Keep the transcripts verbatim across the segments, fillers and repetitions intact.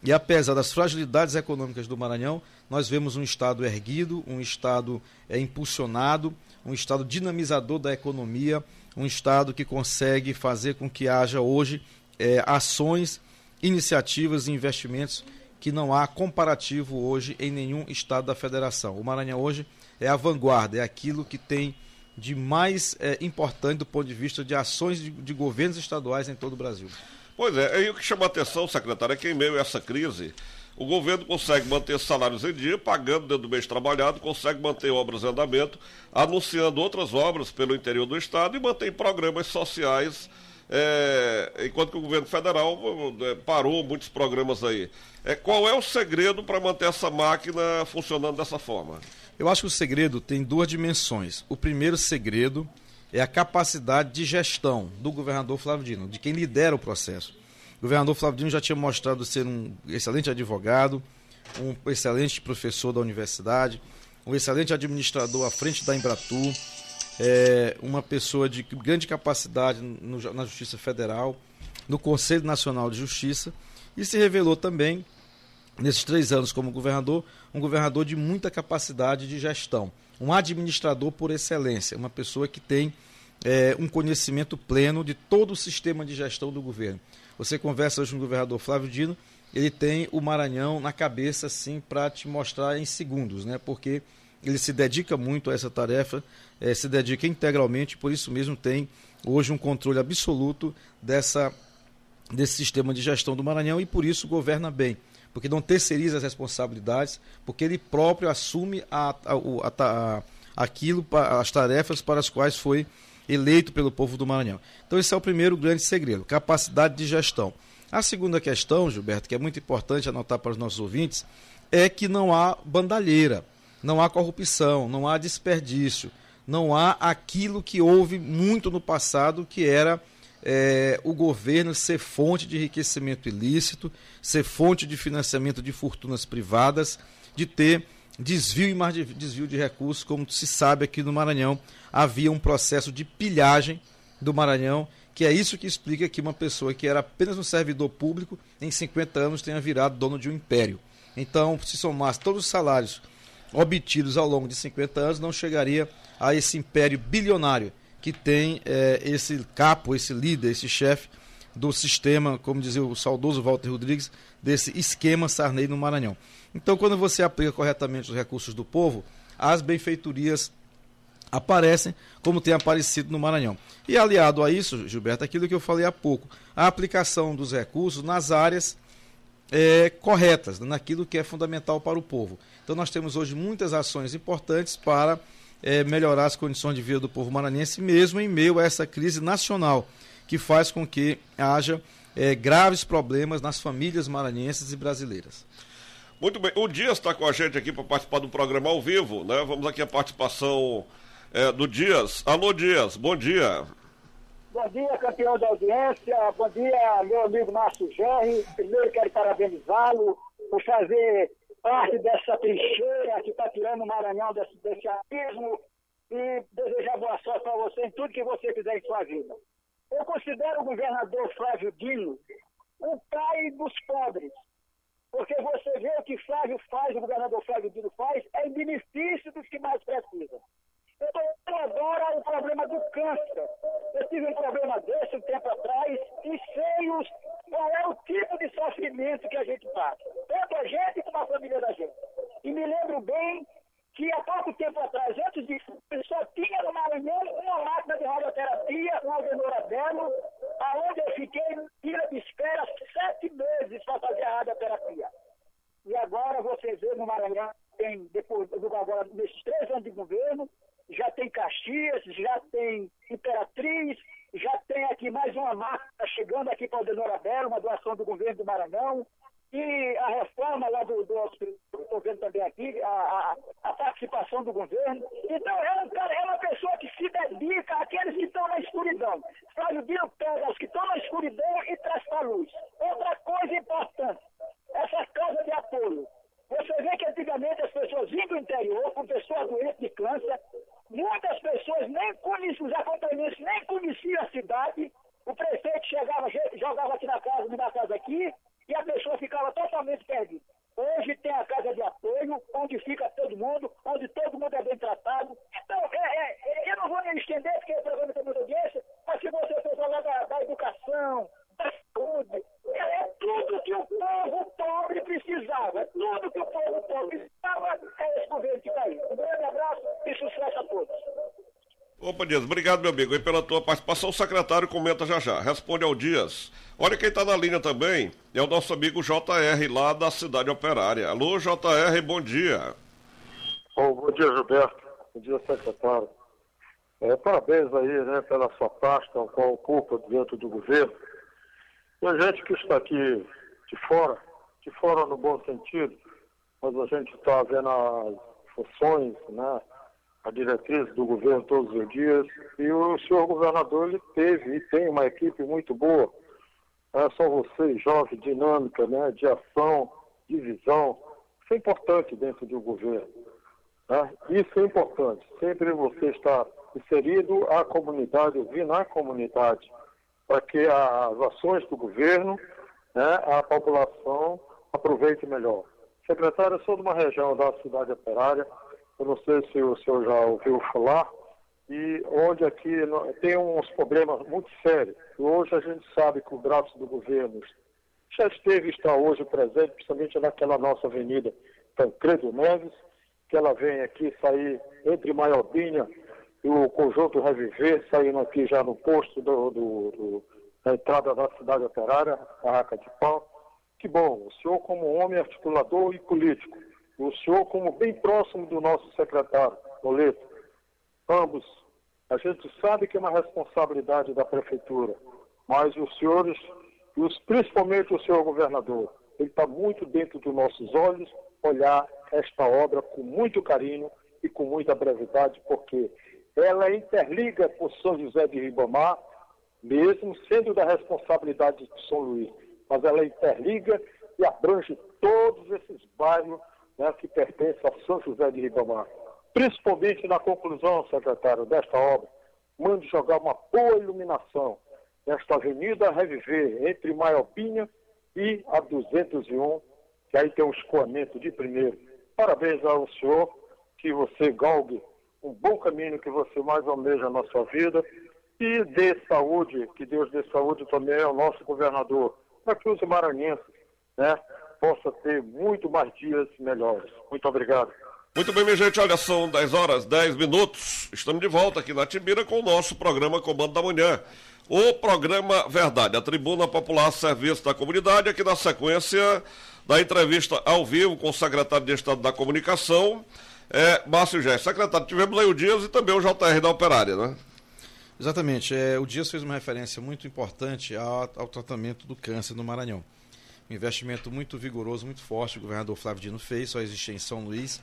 E apesar das fragilidades econômicas do Maranhão, nós vemos um Estado erguido, um Estado é, impulsionado, um Estado dinamizador da economia, um Estado que consegue fazer com que haja hoje é, ações, iniciativas e investimentos que não há comparativo hoje em nenhum Estado da Federação. O Maranhão hoje é a vanguarda, é aquilo que tem de mais é, importante do ponto de vista de ações de, de governos estaduais em todo o Brasil. Pois é, aí o que chama a atenção, secretário, é que em meio a essa crise, o governo consegue manter salários em dia, pagando dentro do mês trabalhado, consegue manter obras em andamento, anunciando outras obras pelo interior do estado e mantém programas sociais, é, enquanto que o governo federal é, parou muitos programas aí. É, qual é o segredo para manter essa máquina funcionando dessa forma? Eu acho que o segredo tem duas dimensões. O primeiro segredo é a capacidade de gestão do governador Flávio Dino, de quem lidera o processo. O governador Flávio Dino já tinha mostrado ser um excelente advogado, um excelente professor da universidade, um excelente administrador à frente da Embratur, é, uma pessoa de grande capacidade no, na Justiça Federal, no Conselho Nacional de Justiça, e se revelou também, nesses três anos como governador, um governador de muita capacidade de gestão, um administrador por excelência, uma pessoa que tem é, um conhecimento pleno de todo o sistema de gestão do governo. Você conversa hoje com o governador Flávio Dino, ele tem o Maranhão na cabeça assim para te mostrar em segundos, né? Porque ele se dedica muito a essa tarefa, é, se dedica integralmente, por isso mesmo tem hoje um controle absoluto dessa, desse sistema de gestão do Maranhão e por isso governa bem. Porque não terceiriza as responsabilidades, porque ele próprio assume a, a, a, a, aquilo, as tarefas para as quais foi eleito pelo povo do Maranhão. Então esse é o primeiro grande segredo, capacidade de gestão. A segunda questão, Gilberto, que é muito importante anotar para os nossos ouvintes, é que não há bandalheira, não há corrupção, não há desperdício, não há aquilo que houve muito no passado, que era É, o governo ser fonte de enriquecimento ilícito, ser fonte de financiamento de fortunas privadas, de ter desvio e mais de, desvio de recursos, como se sabe aqui no Maranhão, havia um processo de pilhagem do Maranhão, que é isso que explica que uma pessoa que era apenas um servidor público, em cinquenta anos tenha virado dono de um império. Então, se somasse todos os salários obtidos ao longo de cinquenta anos, não chegaria a esse império bilionário que tem é, esse capo, esse líder, esse chefe do sistema, como dizia o saudoso Walter Rodrigues, desse esquema Sarney no Maranhão. Então, quando você aplica corretamente os recursos do povo, as benfeitorias aparecem como tem aparecido no Maranhão. E aliado a isso, Gilberto, aquilo que eu falei há pouco, a aplicação dos recursos nas áreas é, corretas, naquilo que é fundamental para o povo. Então, nós temos hoje muitas ações importantes para É, melhorar as condições de vida do povo maranhense, mesmo em meio a essa crise nacional, que faz com que haja é, graves problemas nas famílias maranhenses e brasileiras. Muito bem, o Dias está com a gente aqui para participar do programa ao vivo, né? Vamos aqui a participação é, do Dias. Alô, Dias, bom dia. Bom dia, campeão da audiência, bom dia, meu amigo Márcio Gerri. Primeiro quero parabenizá-lo por fazer parte dessa trincheira que está tirando o Maranhão desse, desse abismo e desejar boa sorte para você em tudo que você fizer em sua vida. Eu considero o governador Flávio Dino o pai dos pobres, porque você vê o que Flávio faz, o governador Flávio Dino faz, é em benefício dos que mais precisam. Eu estou agora o problema do câncer. Eu tive um problema desse um tempo atrás e sei os, qual é o tipo de sofrimento que a gente passa. Tanto a gente como a família da gente. E me lembro bem que há pouco tempo atrás, antes disso, só tinha no Maranhão uma máquina de radioterapia, uma Aldenorabelo, aonde eu fiquei em fila de espera sete meses para fazer a radioterapia. E agora você vê no Maranhão, tem, depois, agora, nesses três anos de governo, já tem Caxias, já tem Imperatriz, já tem aqui mais uma máquina chegando aqui para o Aldenorabelo, uma doação do governo do Maranhão, e a reforma lá do, do estou vendo também aqui, a, a, a participação do governo. Então é, um cara, é uma pessoa que se dedica àqueles que estão na escuridão. Flávio Dino pega os que estão na escuridão e traz para a luz. Outra coisa importante, essa casa de apoio. Você vê que antigamente as pessoas vinham do interior com pessoas doentes de câncer, muitas pessoas nem conheciam, os acompanhantes nem conheciam a cidade, o prefeito chegava, jogava aqui na casa, numa casa aqui, e a pessoa ficava totalmente povo pobre precisava. Tudo que o povo pobre precisava é esse governo que está aí. Um grande abraço e sucesso a todos. Opa, Dias, obrigado, meu amigo, e pela tua participação. O secretário comenta já já. Responde ao Dias. Olha quem está na linha também, é o nosso amigo J R, lá da Cidade Operária. Alô, J R, bom dia. Oh, bom dia, Gilberto. Bom dia, secretário. É, parabéns aí, né, pela sua pasta, o qual ocupa dentro do governo. E a gente que está aqui de fora, de fora no bom sentido, mas a gente está vendo as funções, né, a diretriz do governo todos os dias, e o senhor governador, ele teve e tem uma equipe muito boa. É, são vocês, jovens, dinâmica, né, de ação, de visão. Isso é importante dentro do governo. Né? Isso é importante. Sempre você está inserido à comunidade, ouvir na comunidade, para que as ações do governo, né, a população aproveite melhor. Secretário, eu sou de uma região da Cidade Operária, eu não sei se o senhor já ouviu falar, e onde aqui tem uns problemas muito sérios. E hoje a gente sabe que o braço do governo já esteve e está hoje presente, principalmente naquela nossa avenida Tancredo Neves, que ela vem aqui sair entre Maiobinha e o Conjunto Reviver, saindo aqui já no posto do, do, do, da entrada da Cidade Operária, Barraca de Pau. Que bom, o senhor como homem articulador e político, o senhor como bem próximo do nosso secretário, Boleto, ambos, a gente sabe que é uma responsabilidade da prefeitura, mas os senhores, e os, principalmente o senhor governador, ele está muito dentro dos nossos olhos, olhar esta obra com muito carinho e com muita brevidade, porque ela interliga com São José de Ribamar, mesmo sendo da responsabilidade de São Luís, mas ela interliga e abrange todos esses bairros, né, que pertencem a São José de Ribamar. Principalmente na conclusão, secretário, desta obra, mande jogar uma boa iluminação nesta Avenida Reviver, entre Maiobinha e a duzentos e um, que aí tem um escoamento de primeiro. Parabéns ao senhor, que você galgue um bom caminho que você mais almeja na sua vida, e dê saúde, que Deus dê saúde também ao nosso governador, para que os maranhenses, né, possam ter muito mais dias melhores. Muito obrigado. Muito bem, minha gente, olha, são dez horas, dez minutos, estamos de volta aqui na Timbira com o nosso programa Comando da Manhã. O programa Verdade, a Tribuna Popular Serviço da Comunidade, aqui na sequência da entrevista ao vivo com o secretário de Estado da Comunicação, é, Márcio Gé. Secretário, tivemos aí o Dias e também o J R da Operária, né? Exatamente, é, o Dias fez uma referência muito importante ao, ao tratamento do câncer no Maranhão. Um investimento muito vigoroso, muito forte, o governador Flávio Dino fez, só existia em São Luís.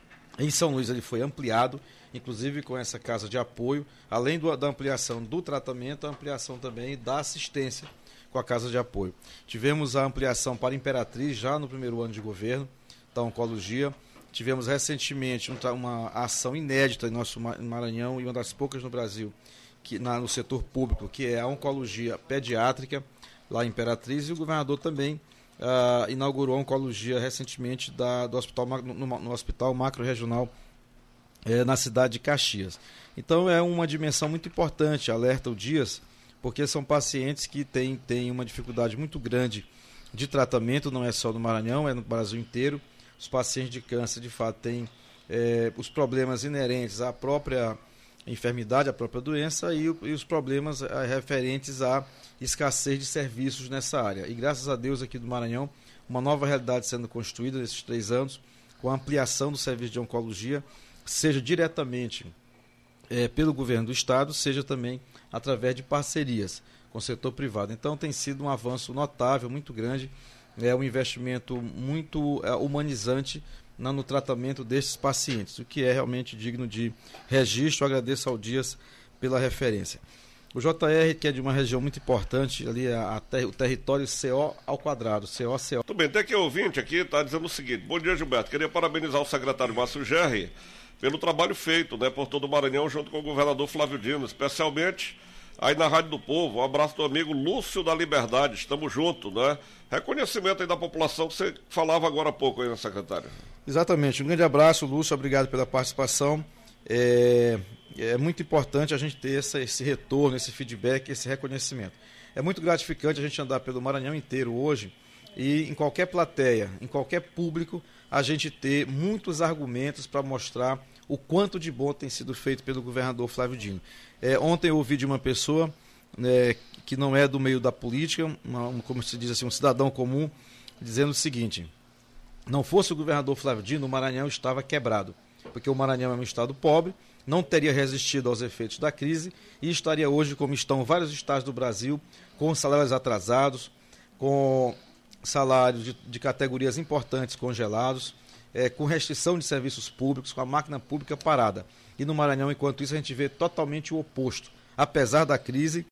Em São Luís ele foi ampliado, inclusive com essa casa de apoio, além do, da ampliação do tratamento, a ampliação também da assistência com a casa de apoio. Tivemos a ampliação para Imperatriz já no primeiro ano de governo da oncologia. Tivemos recentemente um, uma ação inédita em nosso Maranhão e uma das poucas no Brasil, que, na, no setor público, que é a oncologia pediátrica, lá em Imperatriz, e o governador também uh, inaugurou a oncologia recentemente da, do hospital, no, no hospital macro-regional eh, na cidade de Caxias. Então é uma dimensão muito importante, alerta o Dias, porque são pacientes que têm, têm uma dificuldade muito grande de tratamento, não é só no Maranhão, é no Brasil inteiro. Os pacientes de câncer, de fato, têm eh, os problemas inerentes à própria enfermidade, à própria doença e, e os problemas eh, referentes à escassez de serviços nessa área. E graças a Deus aqui do Maranhão, uma nova realidade sendo construída nesses três anos, com a ampliação do serviço de oncologia, seja diretamente eh, pelo governo do Estado, seja também através de parcerias com o setor privado. Então tem sido um avanço notável, muito grande, é um investimento muito é, humanizante na, no tratamento desses pacientes, o que é realmente digno de registro. Eu agradeço ao Dias pela referência. O J R, que é de uma região muito importante, ali a, a ter, o território C O ao quadrado, C O C O. Tudo bem, tem aqui o ouvinte aqui, está dizendo o seguinte: bom dia, Gilberto, queria parabenizar o secretário Márcio Gerri pelo trabalho feito, né, por todo o Maranhão, junto com o governador Flávio Dino, especialmente aí na Rádio do Povo. Um abraço do amigo Lúcio da Liberdade, estamos juntos, né? Reconhecimento aí da população que você falava agora há pouco aí, né, secretário? Exatamente, um grande abraço, Lúcio, obrigado pela participação. É, é muito importante a gente ter essa, esse retorno, esse feedback, esse reconhecimento. É muito gratificante a gente andar pelo Maranhão inteiro hoje e em qualquer plateia, em qualquer público, a gente ter muitos argumentos para mostrar o quanto de bom tem sido feito pelo governador Flávio Dino. É, ontem eu ouvi de uma pessoa é, que não é do meio da política, uma, como se diz assim, um cidadão comum, dizendo o seguinte: não fosse o governador Flávio Dino, o Maranhão estava quebrado, porque o Maranhão é um estado pobre, não teria resistido aos efeitos da crise e estaria hoje, como estão vários estados do Brasil, com salários atrasados, com salários de, de categorias importantes congelados, é, com restrição de serviços públicos, com a máquina pública parada. E no Maranhão, enquanto isso, a gente vê totalmente o oposto. Apesar da crise,